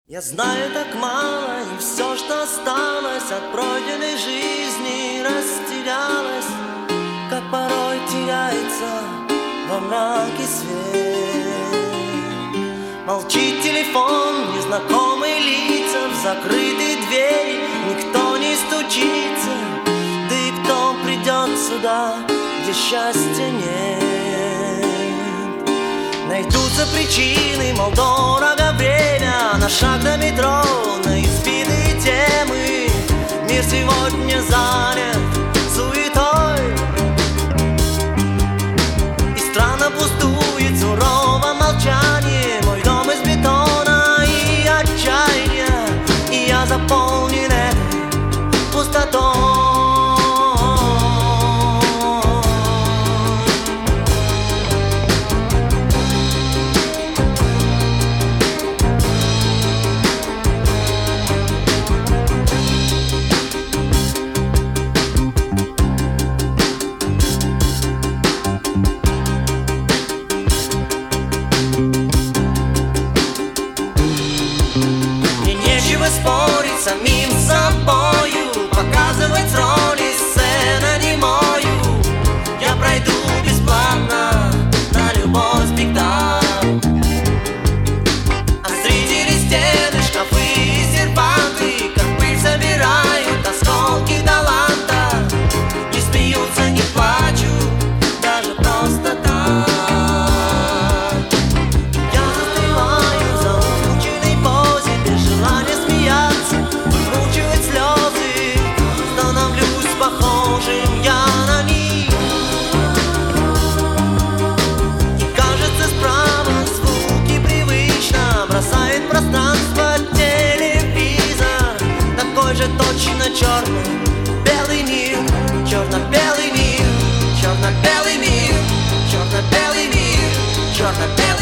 Я знаю так мало, и все, что осталось от пройденной жизни, растерялось, как порой теряется во мраке свет. Молчит телефон, незнакомые лица, в закрытые двери никто не стучится. Да и кто придет сюда, где счастья нет? Найдутся причины, мол, дорого время, на шаг до метро, на избитые темы. Мир сегодня занят суетой, и странно пустует сурово молчание. Мой дом из бетона и отчаяния, и я заполнен этой пустотой. Спорить с самим собою, показывать роли, сцена не мою. Я пройду бесплатно на любой спектакль, а среди стены, шкафы и серванты, как пыль собирают осколки таланта. Не смеются, не плачут, даже просто так. Я застреваю в заученной позе, без желания вмучивать слезы, становлюсь похожим я на них. И кажется, справа звуки привычно бросает в пространство телевизор. Такой же точно черно-белый мир, черно-белый мир, черно-белый мир, черно-белый мир, черно-белый.